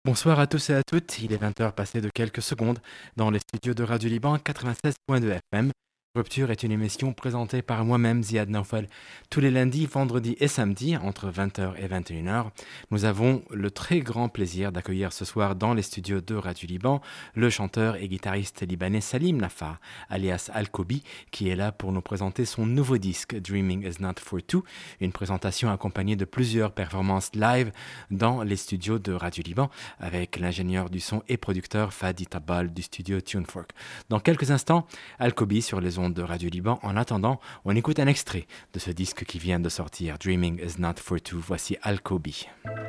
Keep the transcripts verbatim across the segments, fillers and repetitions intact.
Bonsoir à tous et à toutes, il est vingt heures passées de quelques secondes dans les studios de Radio Liban quatre-vingt-seize point deux F M. Rupture est une émission présentée par moi-même, Ziad Naufal, tous les lundis, vendredis et samedis, entre vingt heures et vingt et une heures. Nous avons le très grand plaisir d'accueillir ce soir dans les studios de Radio Liban le chanteur et guitariste libanais Salim Nafar, alias Al-Kobi, qui est là pour nous présenter son nouveau disque Dreaming is not for two, une présentation accompagnée de plusieurs performances live dans les studios de Radio Liban avec l'ingénieur du son et producteur Fadi Tabal du studio Tunefork. Dans quelques instants, Al-Kobi sur les ondes de Radio Liban. En attendant, on écoute un extrait de ce disque qui vient de sortir, Dreaming is not for two. Voici Al-Kobi.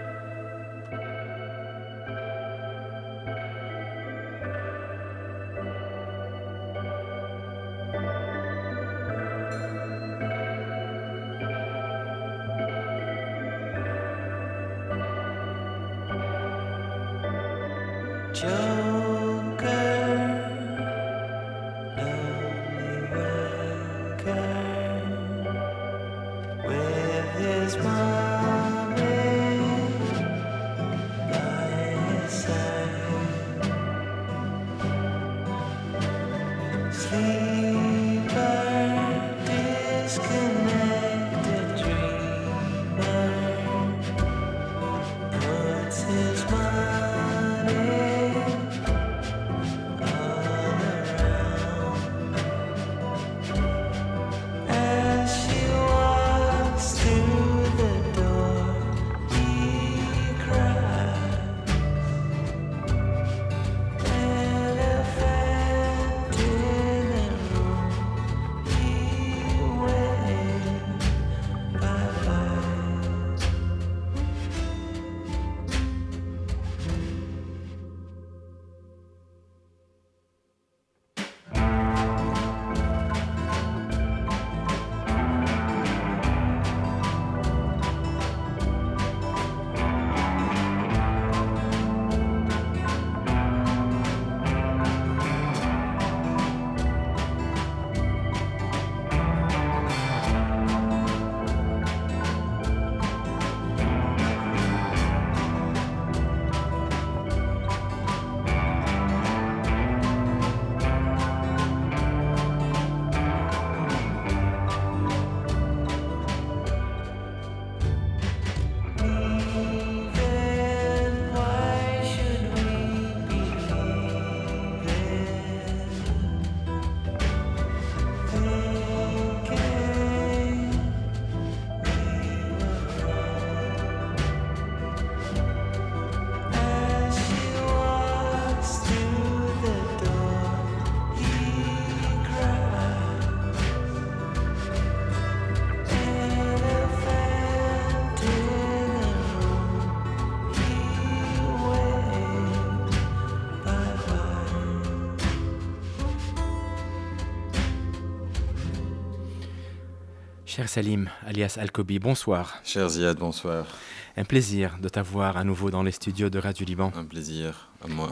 Cher Salim, alias Al-Kobi, bonsoir. Cher Ziad, bonsoir. Un plaisir de t'avoir à nouveau dans les studios de Radio Liban. Un plaisir à moi.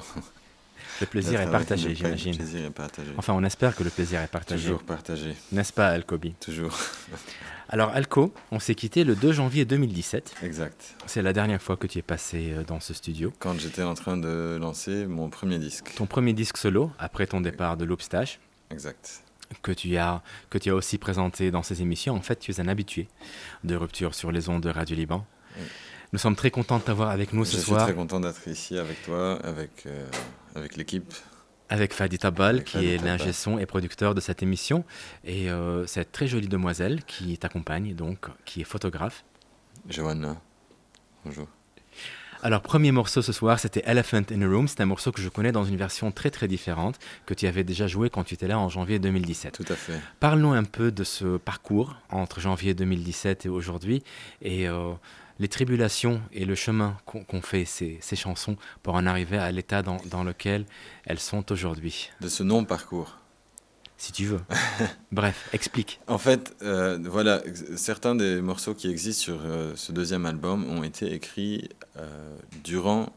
Le plaisir est partagé, j'imagine. Le plaisir est partagé. Enfin, on espère que le plaisir est partagé. Toujours partagé. N'est-ce pas, Al-Kobi? Toujours. Alors, Alco, on s'est quitté le deux janvier deux mille dix-sept. Exact. C'est la dernière fois que tu es passé dans ce studio. Quand j'étais en train de lancer mon premier disque. Ton premier disque solo, après ton départ de Loopstache. Exact. Que tu, as, que tu as aussi présenté dans ces émissions. En fait, tu es un habitué de Rupture sur les ondes de Radio Liban. Oui. Nous sommes très contents de t'avoir avec nous ce Je soir. Je suis très content d'être ici avec toi, avec, euh, avec l'équipe. Avec Fadi Tabal, avec qui Fadi est Tabal. l'ingé son et producteur de cette émission. Et euh, cette très jolie demoiselle qui t'accompagne, donc, qui est photographe. Johanna, bonjour. Alors, premier morceau ce soir, c'était Elephant in a Room. C'est un morceau que je connais dans une version très très différente, que tu avais déjà joué quand tu étais là en janvier deux mille dix-sept. Tout à fait. Parlons un peu de ce parcours entre janvier deux mille dix-sept et aujourd'hui, et euh, les tribulations et le chemin qu'ont qu'ont fait ces, ces chansons pour en arriver à l'état dans, dans lequel elles sont aujourd'hui. De ce non-parcours. Si tu veux. Bref, explique. En fait, euh, voilà, certains des morceaux qui existent sur euh, ce deuxième album ont été écrits euh, durant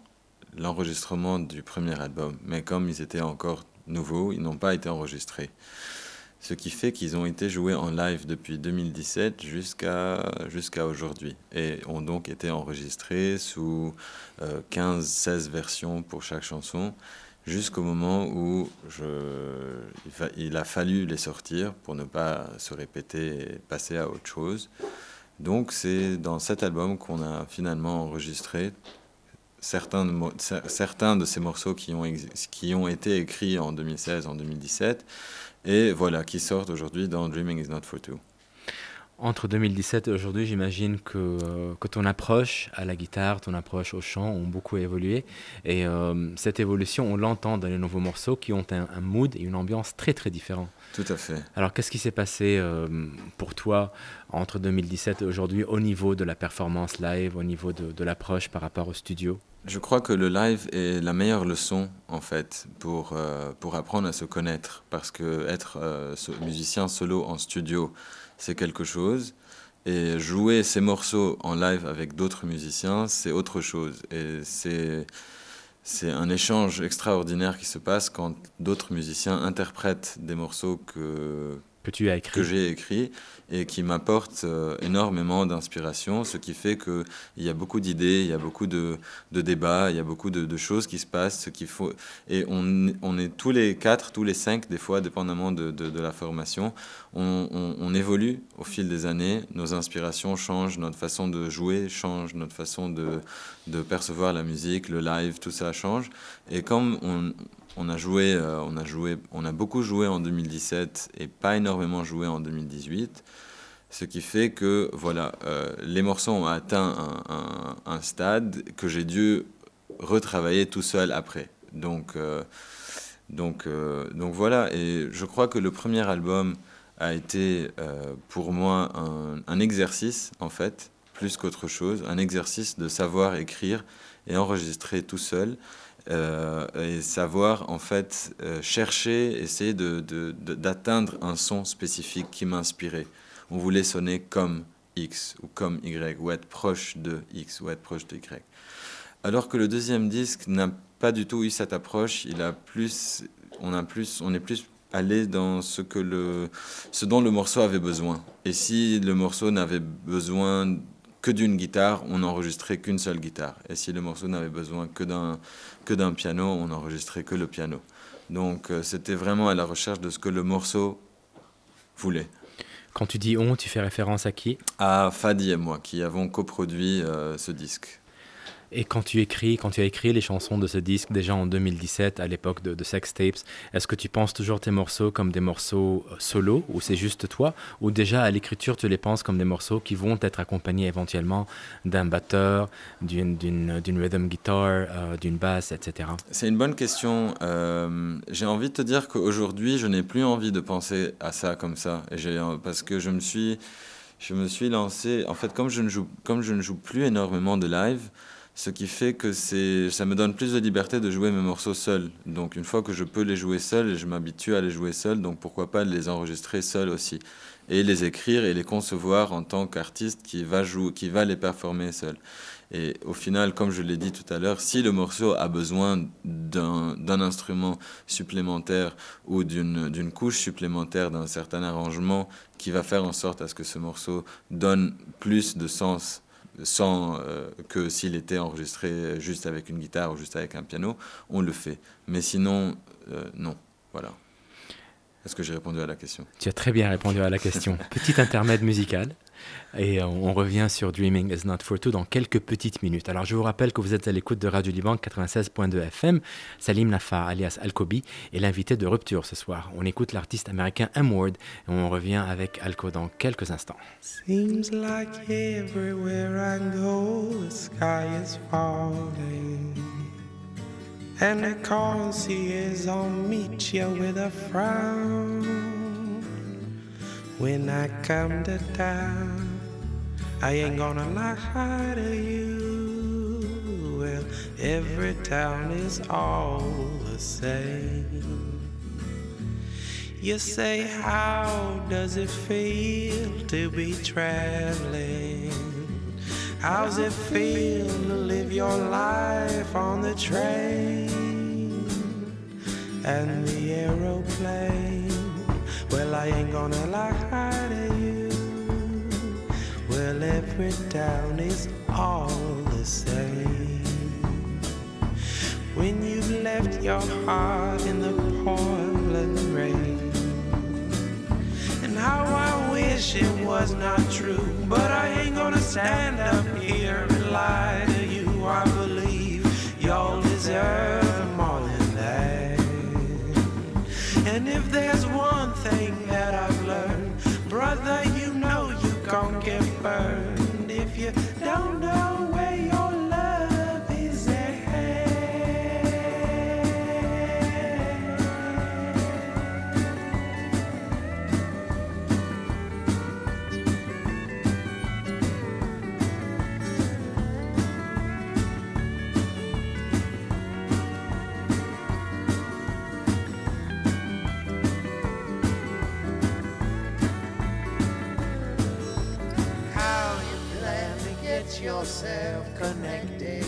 l'enregistrement du premier album. Mais comme ils étaient encore nouveaux, ils n'ont pas été enregistrés. ce qui fait qu'ils ont été joués en live depuis deux mille dix-sept jusqu'à, jusqu'à aujourd'hui et ont donc été enregistrés sous euh, quinze seize versions pour chaque chanson, jusqu'au moment où je, il, fa, il a fallu les sortir pour ne pas se répéter et passer à autre chose. Donc c'est dans cet album qu'on a finalement enregistré certains de, certains de ces morceaux qui ont, qui ont été écrits en deux mille seize, en deux mille dix-sept, et voilà, qui sortent aujourd'hui dans Dreaming is not for two. Entre deux mille dix-sept et aujourd'hui, j'imagine que, euh, que ton approche à la guitare, ton approche au chant ont beaucoup évolué. Et euh, cette évolution, on l'entend dans les nouveaux morceaux qui ont un, un mood et une ambiance très très différents. Tout à fait. Alors, qu'est-ce qui s'est passé euh, pour toi entre deux mille dix-sept et aujourd'hui au niveau de la performance live, au niveau de, de l'approche par rapport au studio? Je crois que le live est la meilleure leçon, en fait, pour, euh, pour apprendre à se connaître. Parce que être euh, musicien solo en studio, c'est quelque chose. Et jouer ces morceaux en live avec d'autres musiciens, c'est autre chose. Et c'est, c'est un échange extraordinaire qui se passe quand d'autres musiciens interprètent des morceaux que... que tu as écrit. que j'ai écrit et qui m'apporte euh, énormément d'inspiration, ce qui fait qu'il y a beaucoup d'idées, il y a beaucoup de, de débats, il y a beaucoup de, de choses qui se passent, ce qu'il faut, et on, on est tous les quatre, tous les cinq, des fois, dépendamment de, de, de la formation, on, on, on évolue au fil des années, nos inspirations changent, notre façon de jouer change, notre façon de, de percevoir la musique, le live, tout ça change, et comme on... On a joué, euh, on a joué, on a beaucoup joué en deux mille dix-sept et pas énormément joué en deux mille dix-huit, ce qui fait que voilà, euh, les morceaux ont atteint un, un, un stade que j'ai dû retravailler tout seul après. Donc, euh, donc, euh, donc voilà. Et je crois que le premier album a été euh, pour moi un, un exercice en fait, plus qu'autre chose, un exercice de savoir écrire et enregistrer tout seul. Euh, et savoir en fait euh, chercher, essayer de, de, de, d'atteindre un son spécifique qui m'inspirait. On voulait sonner comme X ou comme Y, ou être proche de X ou être proche de Y. Alors que le deuxième disque n'a pas du tout eu cette approche. Il a plus, on, a plus, on est plus allé dans ce, que le, ce dont le morceau avait besoin. Et si le morceau n'avait besoin que d'une guitare, on n'enregistrait qu'une seule guitare. Et si le morceau n'avait besoin que d'un, que d'un piano, on n'enregistrait que le piano. Donc euh, c'était vraiment à la recherche de ce que le morceau voulait. Quand tu dis on, tu fais référence à qui? À Fadi et moi, qui avons coproduit euh, ce disque. Et quand tu écris, quand tu as écrit les chansons de ce disque déjà en deux mille dix-sept, à l'époque de, de Sex Tapes, est-ce que tu penses toujours tes morceaux comme des morceaux solo, ou c'est juste toi, ou déjà à l'écriture tu les penses comme des morceaux qui vont être accompagnés éventuellement d'un batteur, d'une, d'une, d'une rhythm guitar, euh, d'une basse, et cetera? C'est une bonne question. Euh, j'ai envie de te dire qu'aujourd'hui, je n'ai plus envie de penser à ça comme ça, et j'ai, parce que je me suis, je me suis lancé, en fait, comme je ne joue, comme je ne joue plus énormément de live, ce qui fait que c'est, ça me donne plus de liberté de jouer mes morceaux seul. Donc une fois que je peux les jouer seul, je m'habitue à les jouer seul, donc pourquoi pas les enregistrer seul aussi. Et les écrire et les concevoir en tant qu'artiste qui va, jouer, qui va les performer seul. Et au final, comme je l'ai dit tout à l'heure, si le morceau a besoin d'un, d'un instrument supplémentaire ou d'une, d'une couche supplémentaire, d'un certain arrangement qui va faire en sorte à ce que ce morceau donne plus de sens sans euh, que s'il était enregistré juste avec une guitare ou juste avec un piano, on le fait. Mais sinon, euh, non. Voilà. Est-ce que j'ai répondu à la question? Tu as très bien répondu à la question. Petit intermède musical. Et on revient sur Dreaming is not for two dans quelques petites minutes. Alors je vous rappelle que vous êtes à l'écoute de Radio Liban quatre-vingt-seize point deux F M. Salim Nafa alias Alkobi est l'invité de Rupture ce soir. On écoute l'artiste américain M. Ward et on revient avec Alko dans quelques instants. Seems like everywhere I go the sky is falling and the currency is on meet you with a frown. When I come to town, I ain't gonna lie to you. Well, every town is all the same. You say, how does it feel to be traveling? How's it feel to live your life on the train and the aeroplane? Well, I ain't gonna lie to you. Well, every town is all the same. When you've left your heart in the Portland rain. And how I wish it was not true, but I ain't gonna stand up here and lie to you. I believe y'all deserve more than that. And if there's one thing that I've learned, brother, you know you gon' get burned if you don't know where your love is at hand. Yourself connected.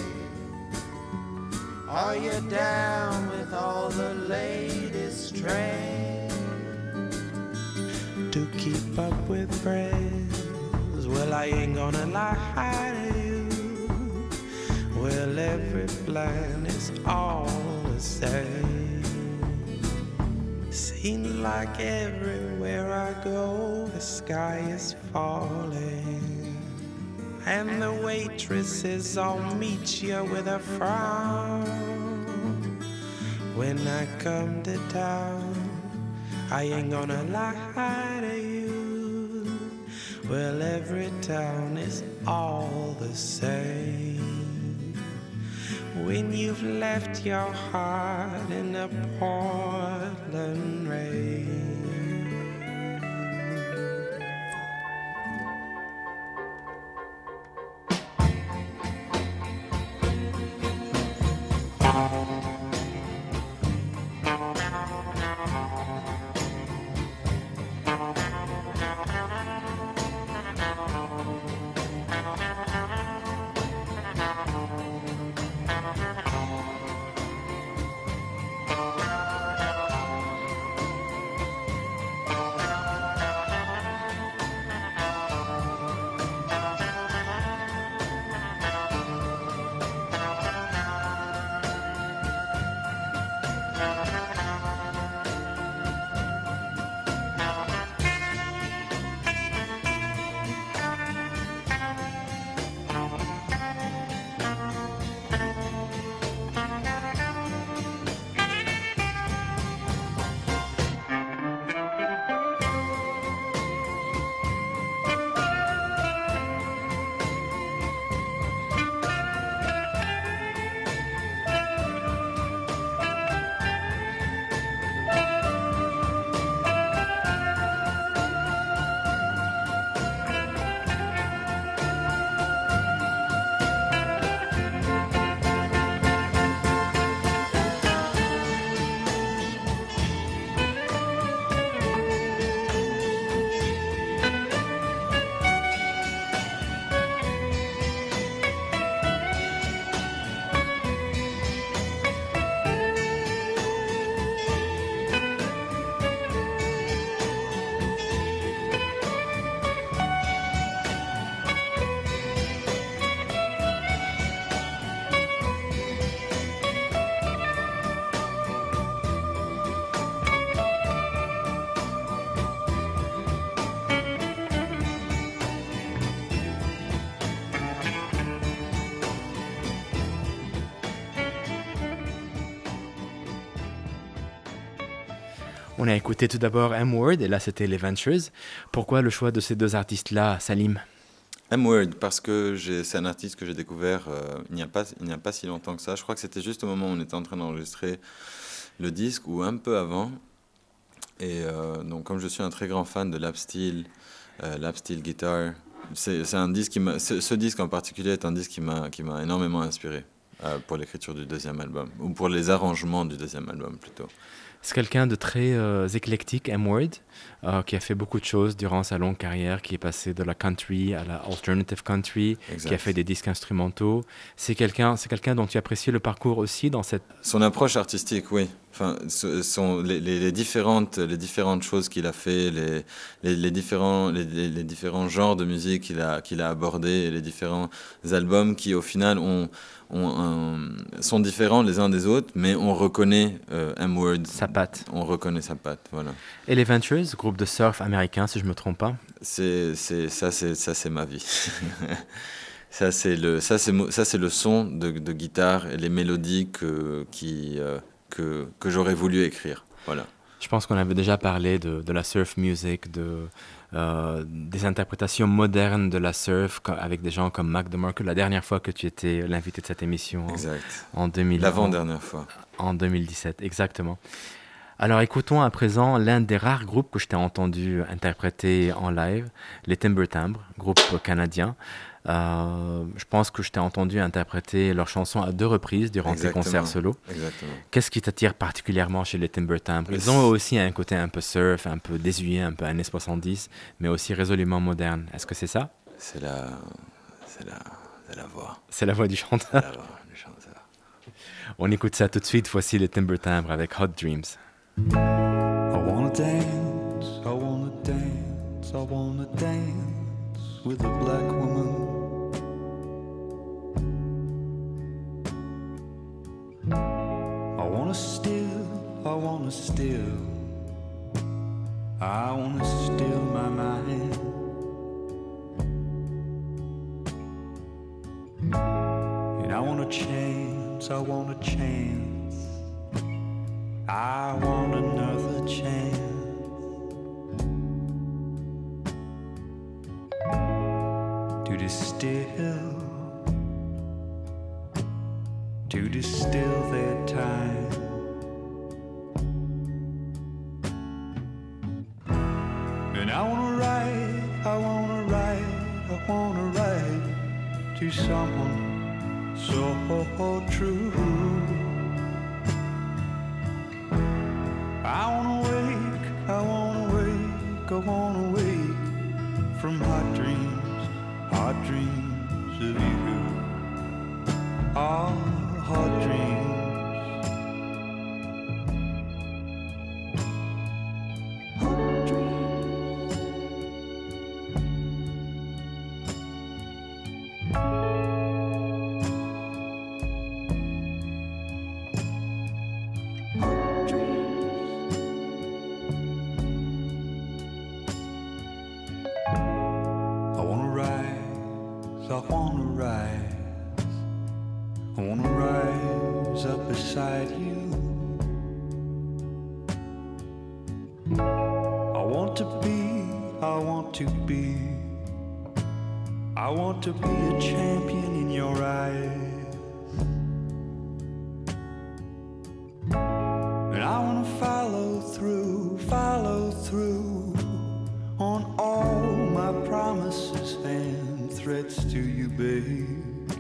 Are you down with all the latest trends? To keep up with friends? Well, I ain't gonna lie to you. Well, every plan is all the same. Seems like everywhere I go, the sky is falling. And the waitresses all meet you with a frown. When I come to town, I ain't gonna lie to you. Well, every town is all the same. When you've left your heart in the Portland rain. On a écouté tout d'abord M-Word, et là c'était les Ventures. Pourquoi le choix de ces deux artistes-là, Salim? M-Word, parce que j'ai, c'est un artiste que j'ai découvert euh, il n'y a pas, il n'y a pas si longtemps que ça. Je crois que c'était juste au moment où on était en train d'enregistrer le disque, ou un peu avant. Et euh, donc comme je suis un très grand fan de lap steel, euh, lap steel guitar, c'est, c'est un disque qui m'a, ce, ce disque en particulier est un disque qui m'a, qui m'a énormément inspiré euh, pour l'écriture du deuxième album, ou pour les arrangements du deuxième album plutôt. C'est quelqu'un de très euh, éclectique, M-Word, euh, qui a fait beaucoup de choses durant sa longue carrière, qui est passé de la country à la alternative country, exact. Qui a fait des disques instrumentaux. C'est quelqu'un, c'est quelqu'un dont tu apprécies le parcours aussi dans cette... Son approche artistique, oui. Enfin, ce sont les, les, les différentes, les différentes choses qu'il a fait, les, les, les différents, les, les différents genres de musique qu'il a, qu'il a abordés, et les différents albums qui, au final, ont, ont un, sont différents les uns des autres, mais on reconnaît euh, M-Word. Sa patte. On reconnaît sa patte, voilà. Et les Ventures, groupe de surf américain, si je ne me trompe pas. C'est, c'est, ça, c'est, ça, c'est ma vie. ça, c'est le, ça, c'est, ça, c'est le son de, de guitare et les mélodies que, qui... Euh, Que, que j'aurais voulu écrire. Voilà. Je pense qu'on avait déjà parlé de, de la surf music, de, euh, des interprétations modernes de la surf avec des gens comme Mac DeMarco, la dernière fois que tu étais l'invité de cette émission. Exact. En, en deux mille, L'avant-dernière fois. En deux mille dix-sept, exactement. Alors écoutons à présent l'un des rares groupes que je t'ai entendu interpréter en live, les Timber Timbre, groupe canadien. Euh, je pense que je t'ai entendu interpréter leurs chansons à deux reprises durant Exactement. tes concerts solo. Exactement. Qu'est-ce qui t'attire particulièrement chez les Timber Timbre? Ils ont aussi un côté un peu surf, un peu désuet, un peu années soixante-dix, mais aussi résolument moderne. Est-ce que c'est ça? C'est la, c'est la, c'est la voix. C'est la voix du chanteur. La voix du chanteur. On écoute ça tout de suite. Voici les Timber Timbre avec Hot Dreams. I wanna dance, I wanna dance, I wanna dance with a black woman. I wanna steal, I wanna steal, I wanna steal my mind. And I want a chance, I want a chance, I want another chance to distill, to distill their time. And I wanna write, I wanna write, I wanna write to someone so true. I wanna wake, I wanna wake, I wanna wake from hot dreams, hot dreams of you. Ah, hot dreams. Hot dreams. Hot dreams. I wanna rise, I wanna rise, I wanna rise up beside you. I want to be, I want to be, I want to be a champion in your eyes. And I wanna follow through, follow through on all my promises and threats to you, babe.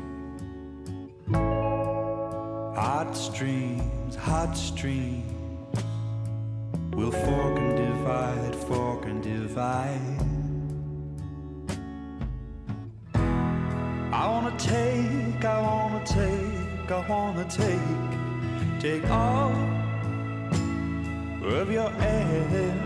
Hot streams, hot streams will fork and divide, fork and divide. I wanna take, I wanna take, I wanna take, take all of your air.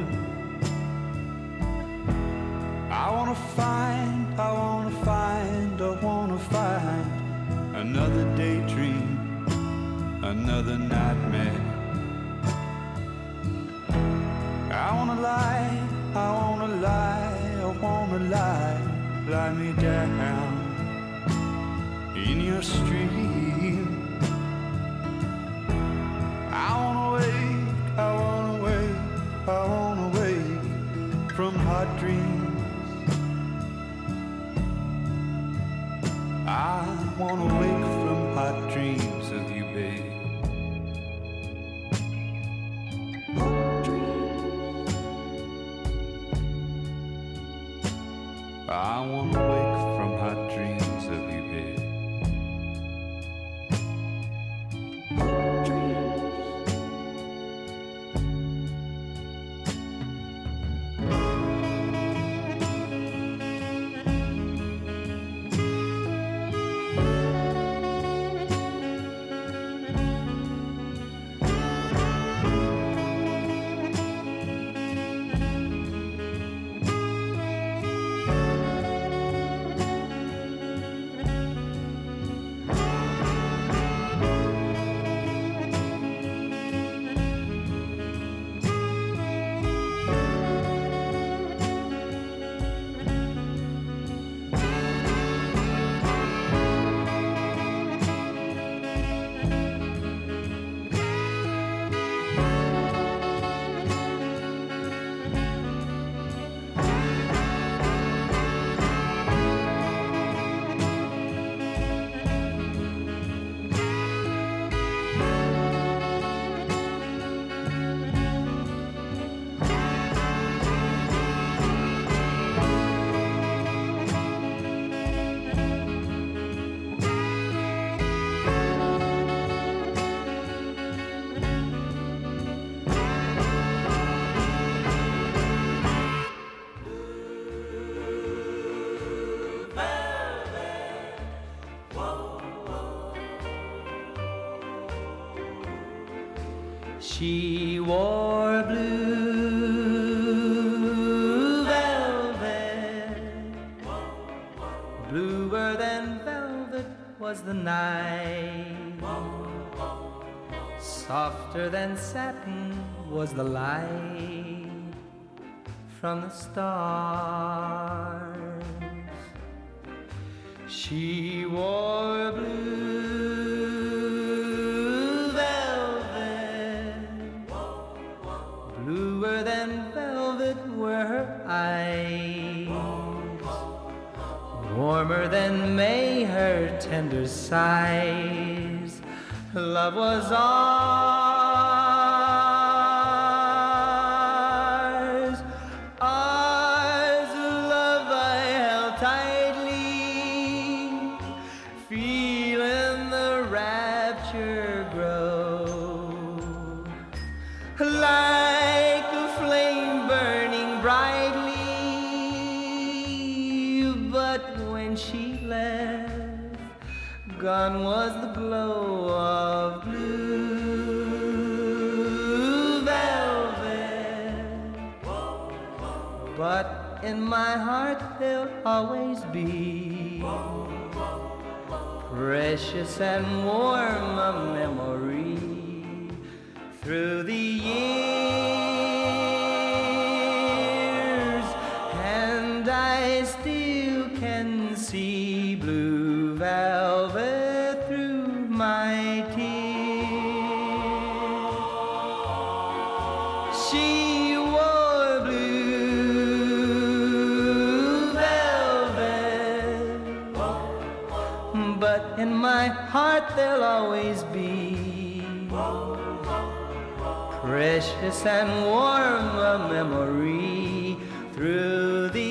I wanna find, I wanna find, I wanna find another daydream, another nightmare. I wanna lie, I wanna lie, I wanna lie, lie me down in your stream. I wanna wake, I wanna wake, I wanna wake from hot dreams. I wanna wake from hot dreams of you, babe. Hot dreams. I wanna wake from hot dreams of you, babe. She wore blue velvet, bluer than velvet was the night, softer than satin was the light from the stars. She wore blue velvet, bluer than velvet were her eyes, warmer than May her tender sighs. Love was ours, ours, love I held tightly, feeling the rapture grow, like a flame burning brightly. But when she left, gone was the glow of blue velvet. But in my heart there'll always be precious and warm a memory through the years, and I still can see blue velvet through my tears. She wore blue velvet, but in my heart there'll always be precious and warm a memory through the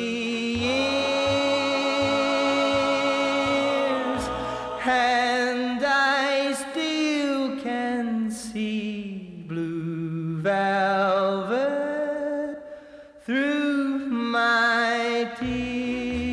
years, and I still can see blue velvet through my tears.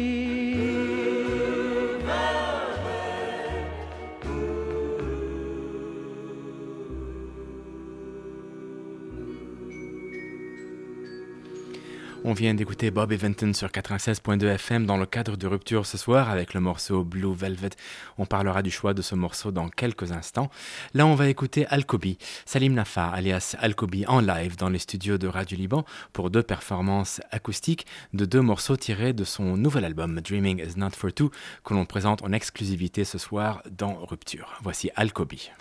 On vient d'écouter Bob Eventon sur quatre-vingt-seize point deux F M dans le cadre de Rupture ce soir avec le morceau Blue Velvet. On parlera du choix de ce morceau dans quelques instants. Là, on va écouter Al-Kobi, Salim Nafa alias Al-Kobi en live dans les studios de Radio Liban pour deux performances acoustiques de deux morceaux tirés de son nouvel album Dreaming is Not for Two que l'on présente en exclusivité ce soir dans Rupture. Voici Al-Kobi.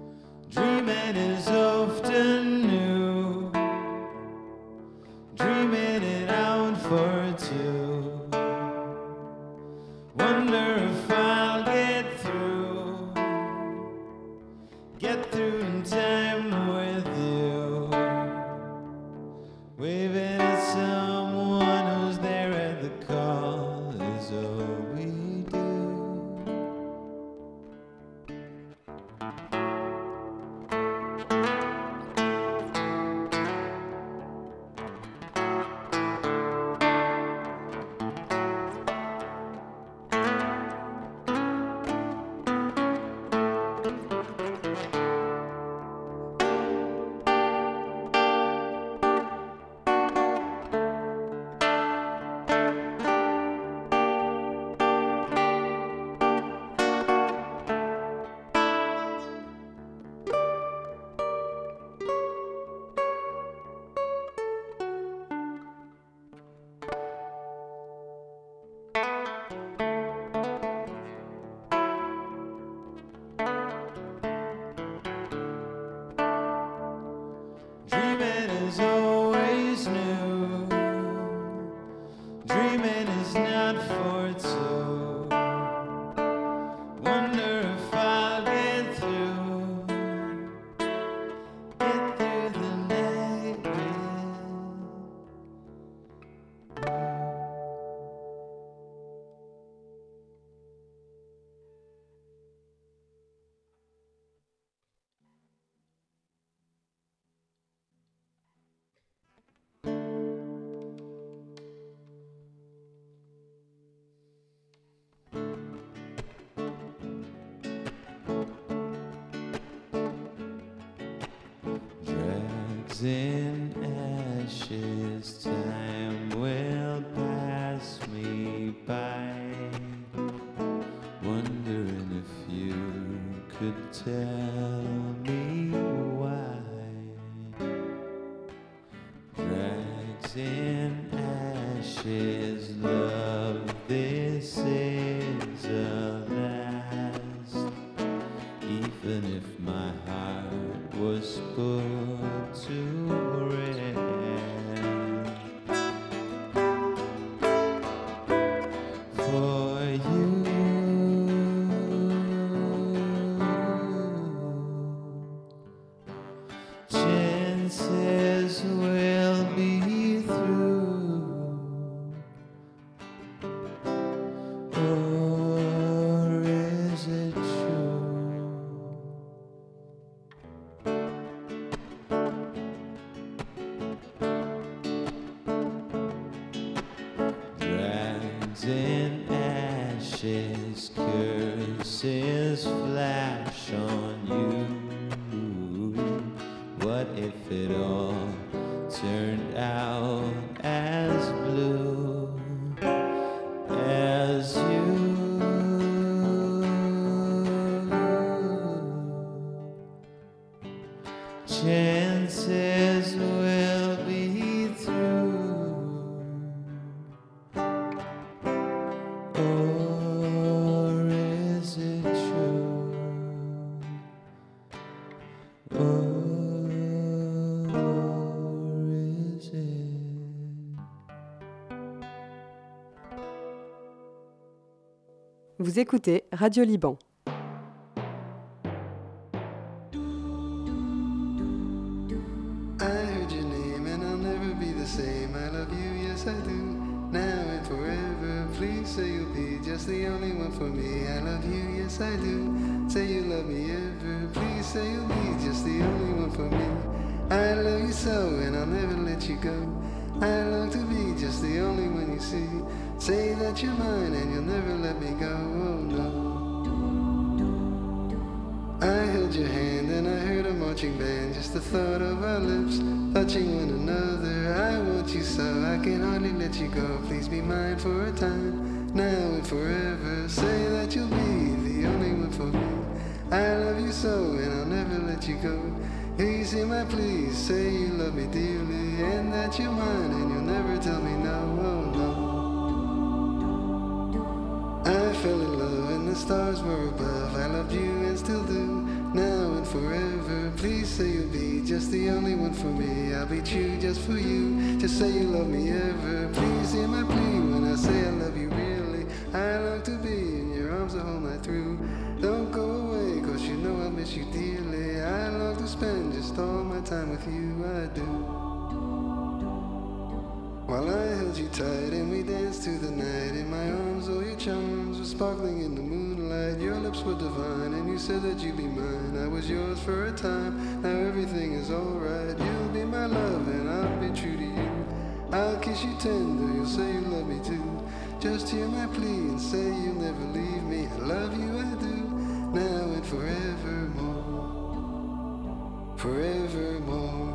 Dreaming is often new. Dreaming for two. Wonder if I'll get through, get through in time with you. Waving at someone who's there at the call is all we do. Dreaming is always new. Dreaming is not for two. Wonder if I'll get through, get through the night with drags in ashes, time will pass me by, wondering if you could tell me why. Drags in ashes, love, this is a last, even if my heart was put to rest. For you, chances will be through, or is it true? Drags in ashes, curses flash on you. What if it all turned out as blue as you? Chances will be through, or is it true? Or is it? Vous écoutez Radio Liban. I heard your name and I'll never be the same. I love you, yes I do, now and forever. Please say you'll be just the only one for me. I love you, yes I do. Say you love me ever. Please say you'll be just the only one for me. I love you so and I'll never let you go. I long to be just the only one you see. Say that you're mine and you'll never let me go. Oh no. I held your hand and I heard a marching band. Just the thought of our lips touching one another. I want you so I can hardly let you go. Please be mine for a time, now and forever. Say that you'll be the only one for me. I love you so and I'll never let you go. Hear you say my pleas, say you love me dearly, and that you're mine and you'll never tell me no. Oh no. I fell in love and the stars were above. I loved you and still do. now and forever. Please say you'll be just the only one for me. I'll be true just for you. Just say you love me ever. Please hear my plea when I say I love you really. I long to be in your arms the whole night through. Don't go away, cause you know I miss you dearly. I long to spend just all my time with you, I do. While I held you tight and we danced through the night, in my arms all your charms were sparkling in the moonlight. Your lips were divine and you said that you'd be mine. I was yours for a time, now everything is alright. You'll be my love and I'll be true to you. I'll kiss you tender, you'll say you love me too. Just hear my plea and say you'll never leave me. I love you, I do, now and forevermore. Forevermore.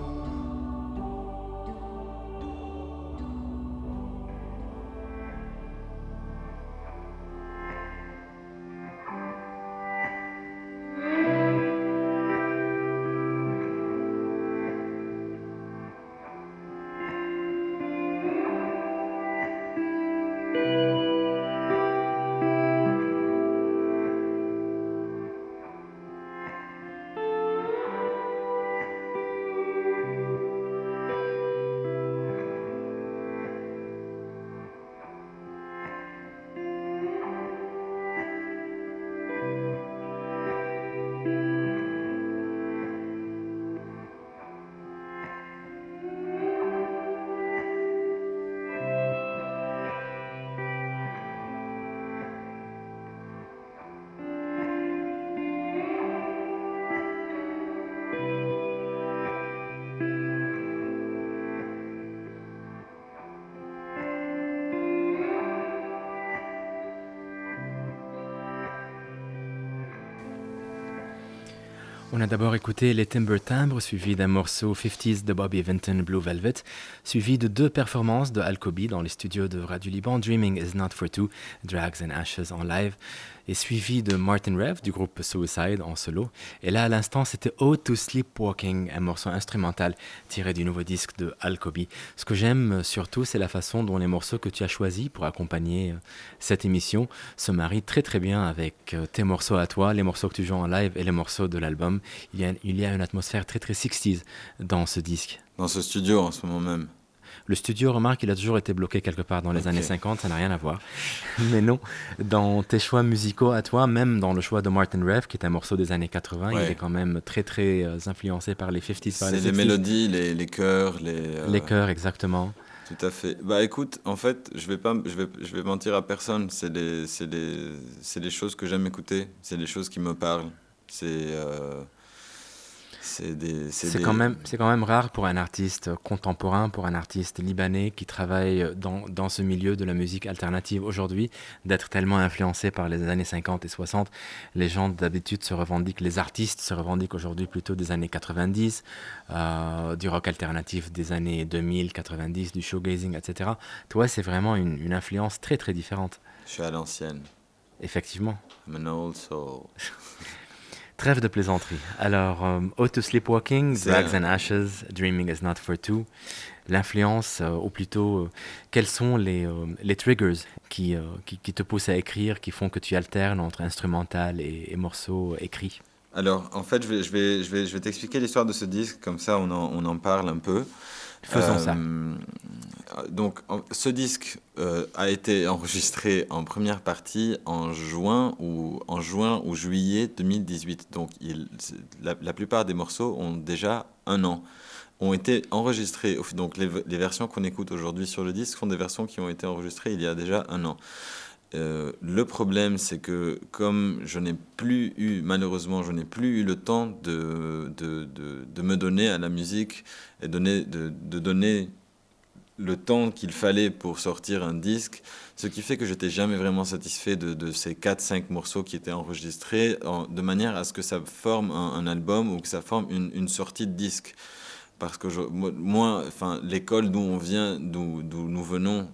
On a d'abord écouté les Timber Timbres, suivi d'un morceau cinquantaise de Bobby Vinton, Blue Velvet, suivi de deux performances de Al Kobi dans les studios de Radio Liban, Dreaming is Not For Two, Drags and Ashes en live, et suivi de Martin Rev du groupe Suicide en solo. Et là, à l'instant, c'était Ode to Sleepwalking, un morceau instrumental tiré du nouveau disque de Al Kobi. Ce que j'aime surtout, c'est la façon dont les morceaux que tu as choisis pour accompagner cette émission se marient très très bien avec tes morceaux à toi, les morceaux que tu joues en live et les morceaux de l'album. Il y a, il y a une atmosphère très très sixties dans ce disque. Dans ce studio en ce moment même. Le studio, remarque, il a toujours été bloqué quelque part dans les okay. années cinquante, ça n'a rien à voir. Mais non, dans tes choix musicaux à toi, même dans le choix de Martin Rev, qui est un morceau des années quatre-vingts, ouais. il est quand même très très euh, influencé par les cinquantaines, par les C'est les mélodies, les, les chœurs, les... Euh... Les chœurs, exactement. Tout à fait. Bah écoute, en fait, je vais pas, je vais, je vais mentir à personne. C'est les, c'est les, c'est les choses que j'aime écouter. C'est les choses qui me parlent. C'est... Euh... C'est, des, c'est, c'est, des... quand même, c'est quand même rare pour un artiste contemporain, pour un artiste libanais qui travaille dans, dans ce milieu de la musique alternative aujourd'hui, d'être tellement influencé par les années cinquante et soixante. Les gens d'habitude se revendiquent, les artistes se revendiquent aujourd'hui plutôt des années quatre-vingt-dix, euh, du rock alternatif des années deux mille, quatre-vingt-dix, du showgazing, et cetera. Toi, c'est vraiment une, une influence très très différente. Je suis à l'ancienne. Effectivement. I'm an old soul. Trêve de plaisanterie. Alors, um, Ode to Sleepwalking, c'est Drags and Ashes, Dreaming is Not For Two. L'influence, euh, ou plutôt, euh, quels sont les, euh, les triggers qui, euh, qui, qui te poussent à écrire, qui font que tu alternes entre instrumental et, et morceaux écrits? Alors, en fait, je vais, je vais, je vais, je vais t'expliquer l'histoire de ce disque, comme ça on en, on en parle un peu. Faisons euh, ça. Donc, ce disque euh, a été enregistré en première partie en juin ou, en juin ou juillet deux mille dix-huit. Donc, il, la, la plupart des morceaux ont déjà un an. Ont été enregistrés. Donc, les, les versions qu'on écoute aujourd'hui sur le disque sont des versions qui ont été enregistrées il y a déjà un an. Euh, le problème, c'est que comme je n'ai plus eu, malheureusement, je n'ai plus eu le temps de, de, de, de me donner à la musique et donner, de, de donner le temps qu'il fallait pour sortir un disque, ce qui fait que je n'étais jamais vraiment satisfait de, de ces quatre cinq morceaux qui étaient enregistrés en, de manière à ce que ça forme un, un album ou que ça forme une, une sortie de disque. Parce que je, moi, enfin, l'école d'où on vient, d'où, d'où nous venons,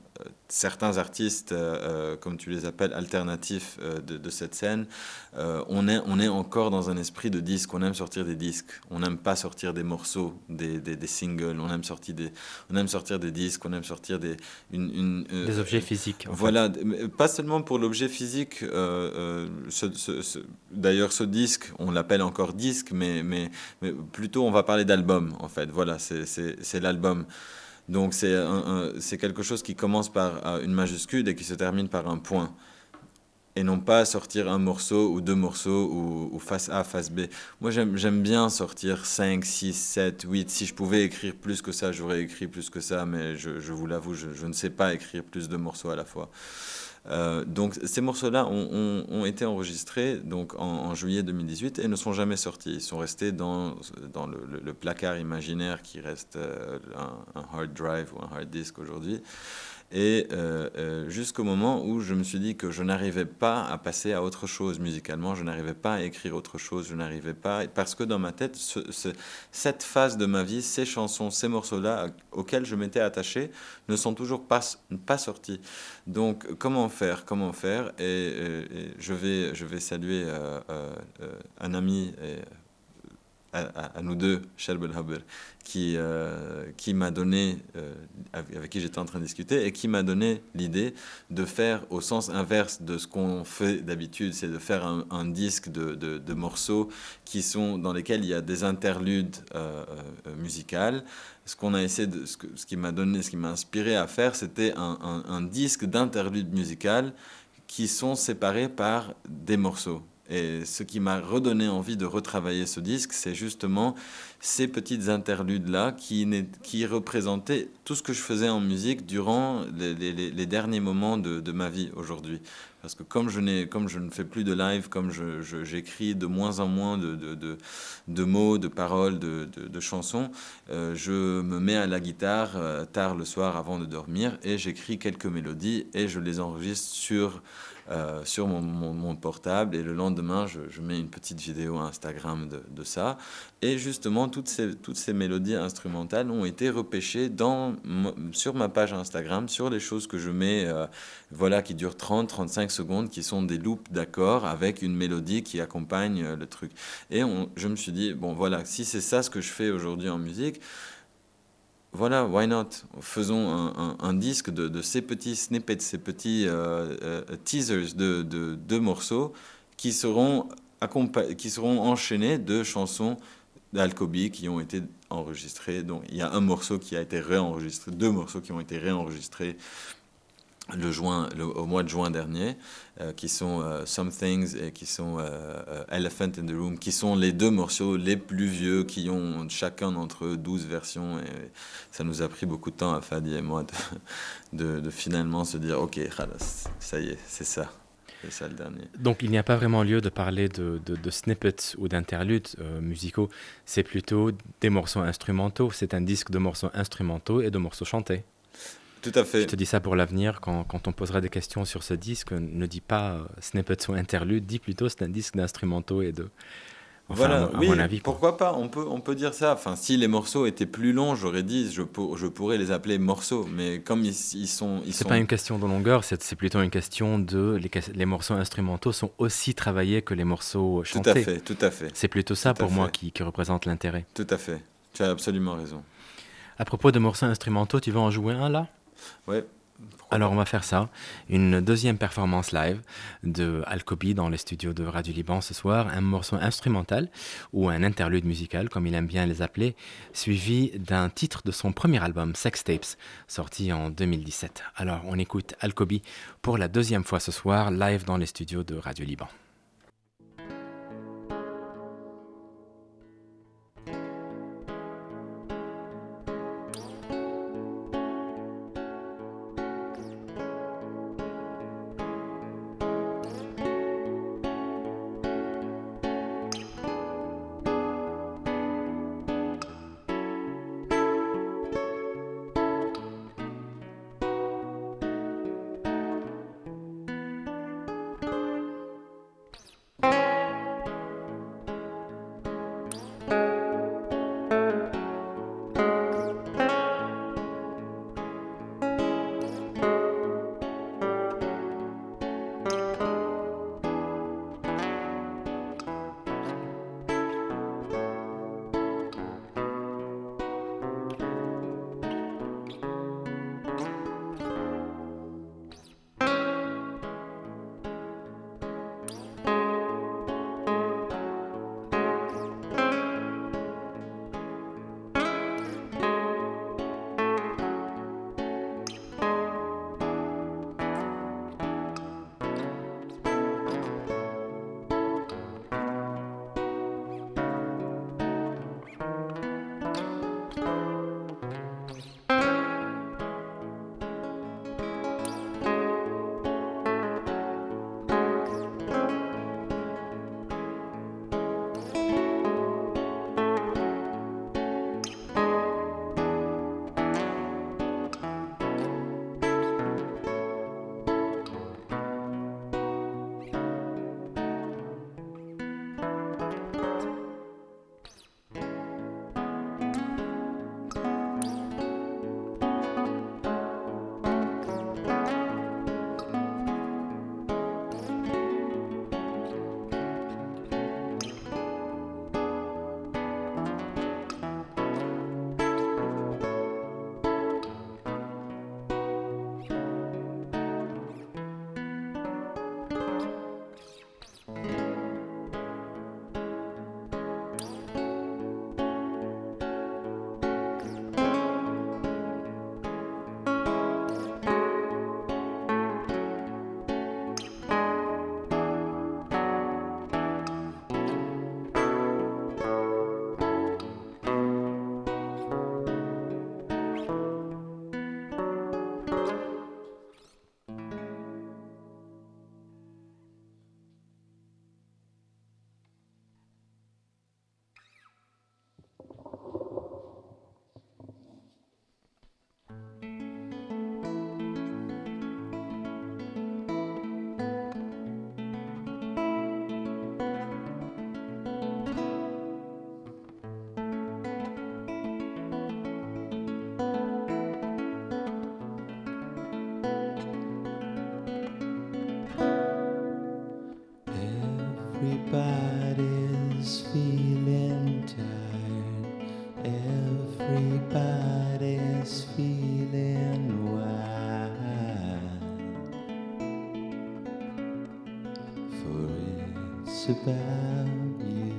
certains artistes, euh, comme tu les appelles, alternatifs euh, de, de cette scène, euh, on, est, on est encore dans un esprit de disque. On aime sortir des disques. On n'aime pas sortir des morceaux, des, des, des singles. On aime, sortir des, on aime sortir des disques. On aime sortir des... Une, une, euh, Des objets physiques. En voilà, fait. Pas seulement pour l'objet physique. Euh, euh, ce, ce, ce, d'ailleurs, ce disque, on l'appelle encore disque, mais, mais, mais plutôt on va parler d'album, en fait. Voilà, c'est, c'est, c'est l'album. Donc c'est, un, un, c'est quelque chose qui commence par une majuscule et qui se termine par un point. Et non pas sortir un morceau ou deux morceaux ou, ou face A, face B. Moi j'aime, j'aime bien sortir cinq, six, sept, huit. Si je pouvais écrire plus que ça, j'aurais écrit plus que ça, mais je, je vous l'avoue, je, je ne sais pas écrire plus de morceaux à la fois. Euh, donc ces morceaux-là ont, ont, ont été enregistrés donc en, en juillet deux mille dix-huit et ne sont jamais sortis. Ils sont restés dans, dans le, le, le placard imaginaire qui reste euh, un, un hard drive ou un hard disk aujourd'hui. Et euh, euh, jusqu'au moment où je me suis dit que je n'arrivais pas à passer à autre chose musicalement, je n'arrivais pas à écrire autre chose, je n'arrivais pas, parce que dans ma tête, ce, ce, cette phase de ma vie, ces chansons, ces morceaux-là auxquels je m'étais attaché, ne sont toujours pas, pas sortis. Donc comment faire, comment faire et, et, et je, vais, je vais saluer euh, euh, un ami et, À, à, à nous deux, Shelbel Haber, qui, euh, qui m'a donné, euh, avec qui j'étais en train de discuter, et qui m'a donné l'idée de faire au sens inverse de ce qu'on fait d'habitude, c'est de faire un, un disque de, de, de morceaux qui sont, dans lesquels il y a des interludes euh, euh, musicales. Ce qu'on a essayé de, ce, que, ce qui m'a donné, ce qui m'a inspiré à faire, c'était un, un, un disque d'interludes musicales qui sont séparés par des morceaux. Et ce qui m'a redonné envie de retravailler ce disque, c'est justement ces petites interludes-là qui, qui représentaient tout ce que je faisais en musique durant les, les, les derniers moments de, de ma vie aujourd'hui. Parce que comme je, n'ai, comme je ne fais plus de live, comme je, je, j'écris de moins en moins de, de, de, de mots, de paroles, de, de, de chansons, euh, je me mets à la guitare euh, tard le soir avant de dormir et j'écris quelques mélodies et je les enregistre sur... Euh, sur mon, mon, mon portable et le lendemain je, je mets une petite vidéo Instagram de, de ça et justement toutes ces, toutes ces mélodies instrumentales ont été repêchées dans, sur ma page Instagram, sur les choses que je mets euh, voilà, qui durent trente à trente-cinq secondes, qui sont des loops d'accords avec une mélodie qui accompagne euh, le truc et on, je me suis dit bon voilà, si c'est ça ce que je fais aujourd'hui en musique, voilà, why not? Faisons un, un, un disque de, de ces petits snippets, ces petits euh, euh, teasers de, de, de morceaux qui seront, accompa- qui seront enchaînés de chansons d'Al Kobi qui ont été enregistrées. Donc il y a un morceau qui a été réenregistré, deux morceaux qui ont été réenregistrés le juin, le, au mois de juin dernier, euh, qui sont euh, Some Things et qui sont euh, euh, Elephant in the Room, qui sont les deux morceaux les plus vieux, qui ont chacun d'entre eux douze versions. Et ça nous a pris beaucoup de temps à Fadi et moi de, de, de finalement se dire, ok, ça y est, c'est ça. C'est ça le dernier. Donc il n'y a pas vraiment lieu de parler de, de, de snippets ou d'interludes euh, musicaux, c'est plutôt des morceaux instrumentaux. C'est un disque de morceaux instrumentaux et de morceaux chantés. Tout à fait. Je te dis ça pour l'avenir, quand, quand on posera des questions sur ce disque, ne dis pas euh, snippets ou interludes, dis plutôt c'est un disque d'instrumentaux et de... Enfin, voilà, à, à oui, mon avis, pourquoi pas, on peut, on peut dire ça. Enfin, si les morceaux étaient plus longs, j'aurais dit, je, pour, je pourrais les appeler morceaux, mais comme ils, ils sont... Ils c'est sont... pas une question de longueur, c'est, c'est plutôt une question de... Les, les morceaux instrumentaux sont aussi travaillés que les morceaux chantés. Tout à fait, tout à fait. C'est plutôt ça tout pour moi qui, qui représente l'intérêt. Tout à fait, tu as absolument raison. À propos de morceaux instrumentaux, tu vas en jouer un là ? Ouais. Alors on va faire ça, une deuxième performance live de Al Kobi dans les studios de Radio Liban ce soir, un morceau instrumental ou un interlude musical comme il aime bien les appeler, suivi d'un titre de son premier album Sex Tapes, sorti en deux mille dix-sept. Alors on écoute Al Kobi pour la deuxième fois ce soir, live dans les studios de Radio Liban. Everybody's feeling tired. Everybody's feeling wild. For it's about you.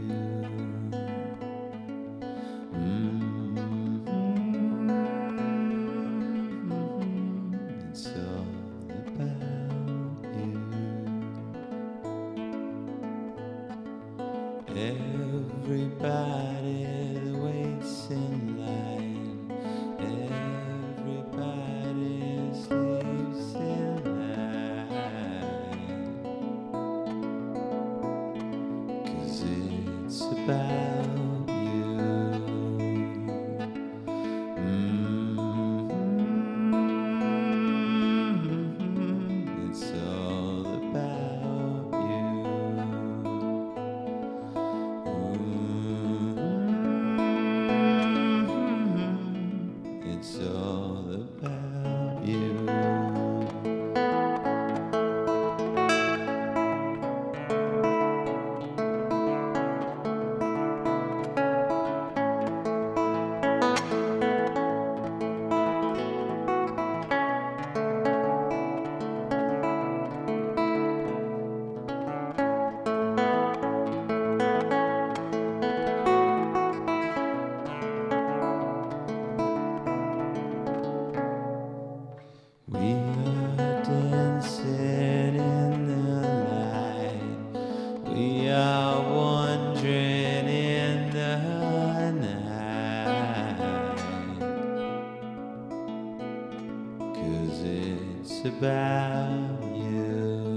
Mm-hmm. It's all about you. Everybody waits in line. Everybody sleeps in line. 'Cause it's about you. Mm-hmm. It's all about you. It's all about you. We are dancing in the light. We are wandering in the night. 'Cause it's about you.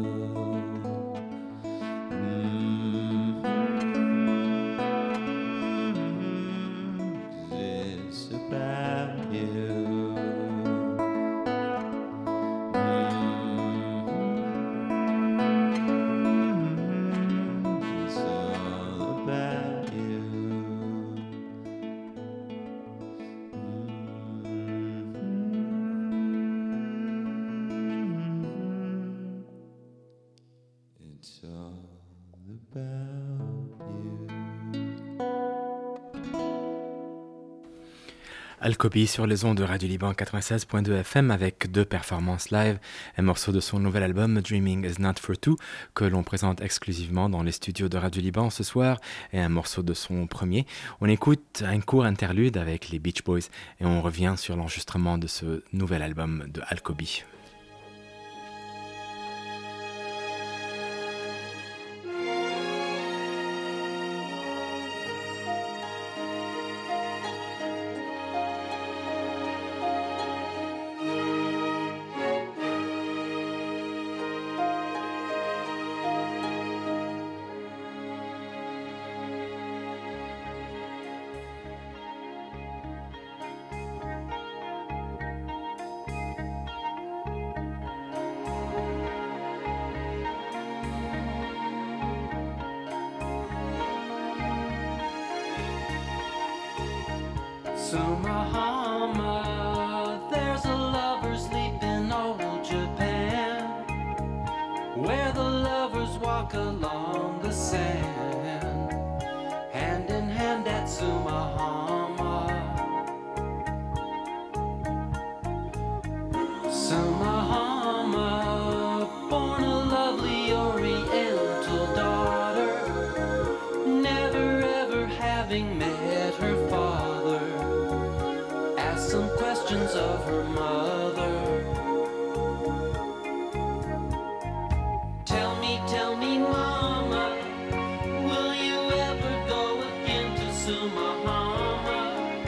Mm-hmm. 'Cause it's about you. It's all about you. It's all about you. Al-Kobi sur les ondes de Radio Liban quatre-vingt-seize point deux F M avec deux performances live, un morceau de son nouvel album Dreaming is Not for Two que l'on présente exclusivement dans les studios de Radio Liban ce soir et un morceau de son premier. On écoute un court interlude avec les Beach Boys et on revient sur l'enregistrement de ce nouvel album de Al-Kobi. Sumahama, there's a lover's leap in old Japan, where the lovers walk along the sand, hand in hand at Sumahama. Sumahama, born a lovely Oriental daughter, never ever having met her father, asked some questions of her mother. Tell me, tell me, mama, will you ever go again to Sumahama?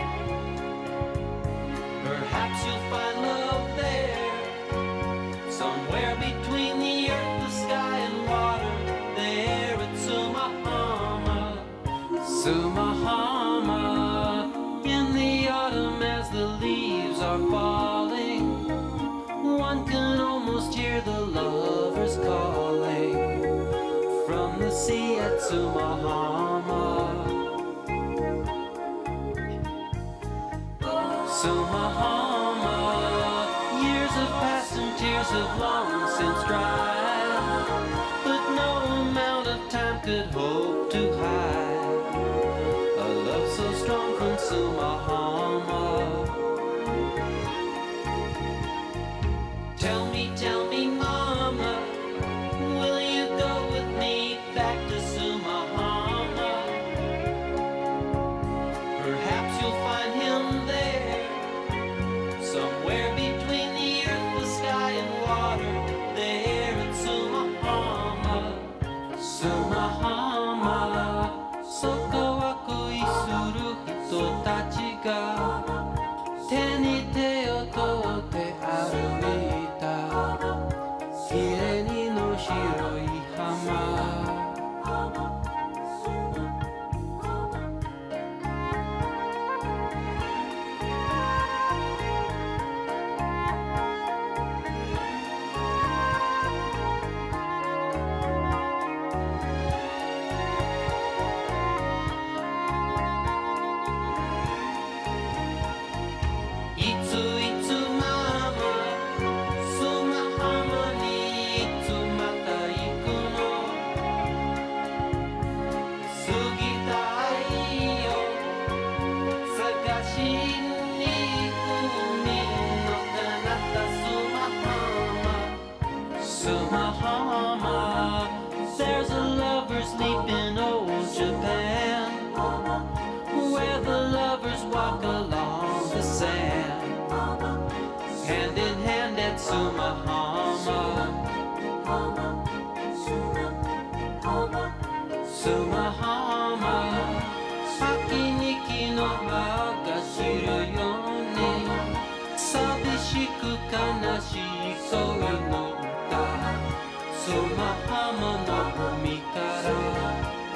Perhaps you'll find love there, somewhere between the earth, the sky, and water, there at Sumahama. Sumahama, in the autumn as the leaves are falling, one can almost hear the lovers calling from the sea at Sumahama. Sumahama, years have passed and tears have long since dried, but no amount of time could hope to hide a love so strong from Sumahama. Tell me, tell me, mama, will you go with me back to Sumahama? Perhaps you'll find him there, somewhere between the earth, the sky, and water, there in Sumahama. Sumahama, soko wa kui suru hito tachi ga te ni te o tote aruita kirei ni no shiroi hama. Itsu itsu mama, Sumahama ni itsu mata iku no? Sugitai yo, sagashi ni umi no kanata Sumahama. Sumahama, there's a lover's leap in old Japan, where the lovers walk along the sand, hand in hand at Sumahama. Sumahama, Akiniki no wa ga shiru yo ne, sabishiku kanashii koi no uta, Sumahama no umi kara.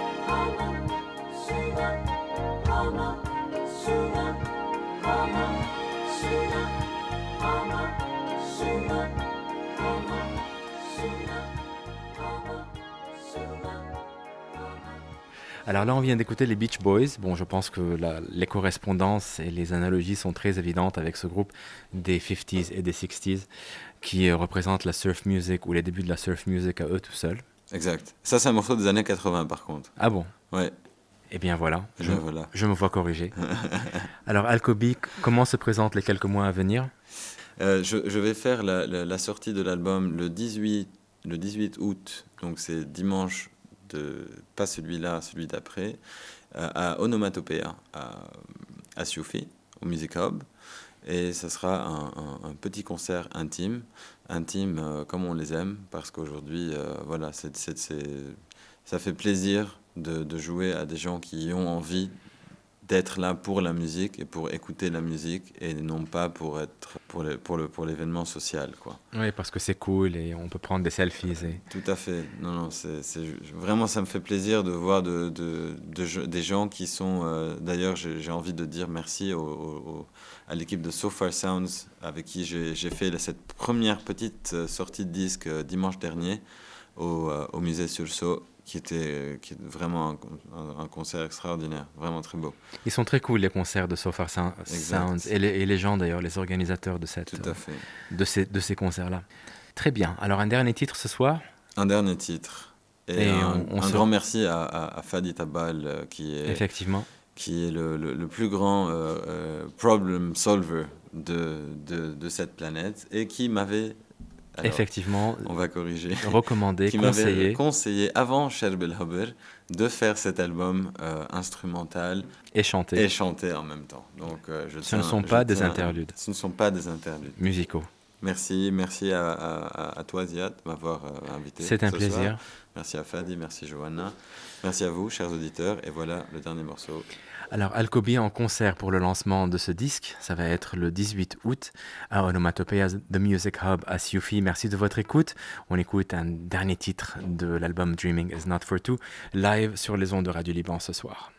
Alors là, on vient d'écouter les Beach Boys. Bon, je pense que la- les correspondances et les analogies sont très évidentes avec ce groupe des cinquantaines et des soixantaines qui euh, représentent la surf music ou les débuts de la surf music à eux tout seuls. Exact. Ça, c'est un morceau des années quatre-vingts, par contre. Ah bon? Ouais. Eh bien voilà, Eh je, bien, voilà. je me vois corriger. Alors Alcobi, comment se présentent les quelques mois à venir? Euh, je, je vais faire la, la- la sortie de l'album le dix-huit, le dix-huit août, donc c'est dimanche, de, pas celui-là, celui d'après, à, à Onomatopea, à, à Sioufi, au Music Hub. Et ça sera un, un- un petit concert intime, intime euh, comme on les aime, parce qu'aujourd'hui, euh, voilà, c'est, c'est- c'est- ça fait plaisir de, de jouer à des gens qui ont envie d'être là pour la musique et pour écouter la musique et non pas pour être pour le, pour le, pour l'événement social, quoi. Oui, parce que c'est cool et on peut prendre des selfies. Et... Tout à fait. Non, non, c'est, c'est vraiment, ça me fait plaisir de voir de, de, de je- des gens qui sont. euh, d'ailleurs, j'ai, j'ai envie de dire merci au, au- au- à l'équipe de So Far Sounds avec qui j'ai, j'ai fait cette première petite euh, sortie de disque euh, dimanche dernier au, euh, au musée Sursaut, qui était, qui est vraiment un, un- un concert extraordinaire, vraiment très beau. Ils sont très cool les concerts de So Far Sou- Exact. Sounds et les, et les gens d'ailleurs, les organisateurs de, cette, Tout à fait. de ces, de ces concerts-là. Très bien. Alors un dernier titre ce soir. Un dernier titre. Et, Et un, on- on un se- grand merci à, à, à Fadi Tabal, euh, qui est, Effectivement. qui est le, le, le plus grand euh, euh, problem solver de, de, de cette planète et qui m'avait, alors, Effectivement, on va corriger, recommandé, qui m'avait conseillé conseillé avant Sherb El Haber de faire cet album euh, instrumental et chanté. et chanté en même temps. Donc, euh, je Ce ne tiens- sont je pas des tiens- interludes. Ce ne sont pas des interludes. Musicaux. Merci, merci à, à, à toi Ziad de m'avoir euh, invité. C'est un ce plaisir. soir. Merci à Fadi, merci Johanna. Merci à vous, chers auditeurs. Et voilà le dernier morceau. Alors, Alcobi en concert pour le lancement de ce disque, ça va être le dix-huit août à Onomatopeia The Music Hub à Sioufi. Merci de votre écoute. On écoute un dernier titre de l'album Dreaming is Not for Two, live sur les ondes de Radio Liban ce soir.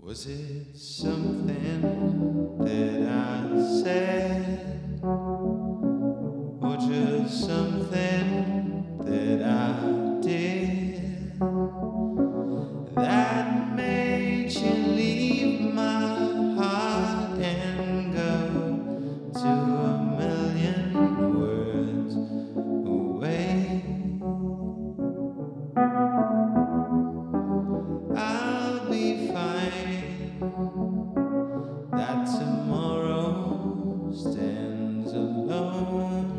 Was it something that I said, or just something that I did that made you leave my heart and go to a million words away? I'll be fine. That tomorrow stands alone.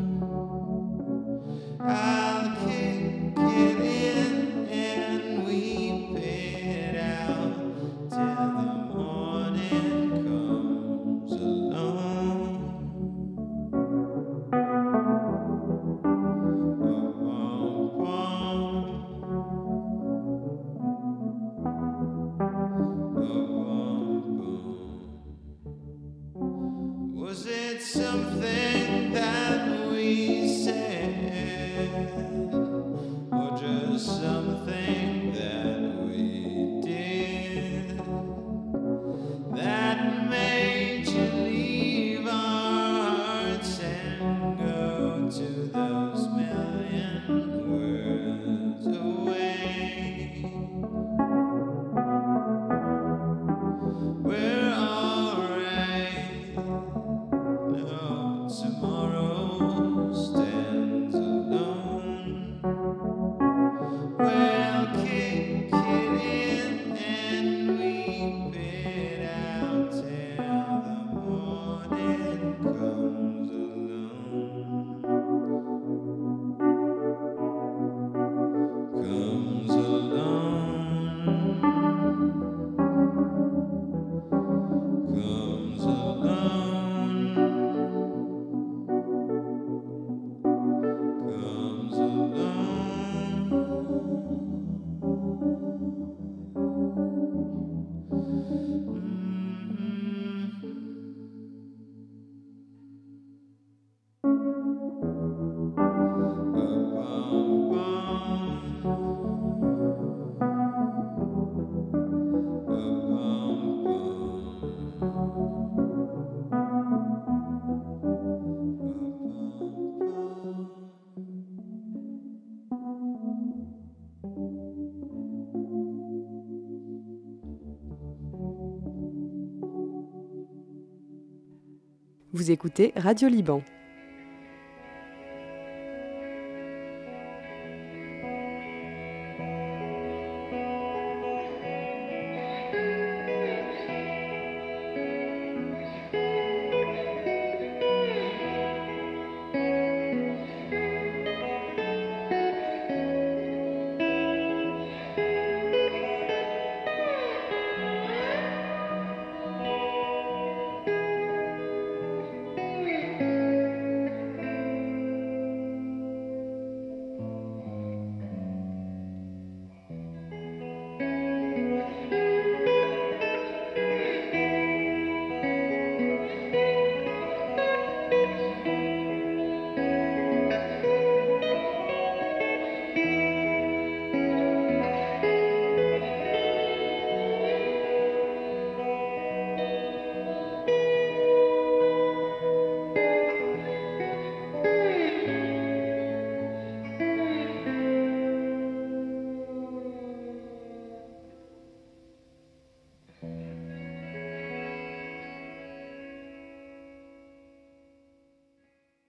I'll kick it in and weep it out till the morning comes alone. Bum, bum, bum, bum. Was it something that we said, or just something that we did that made you leave our hearts and go to those million words away? We're alright. No, tomorrow stands alone. We'll kick it in and weep it out till the morning comes alone. Comes alone. Comes alone. Comes Vous écoutez Radio Liban.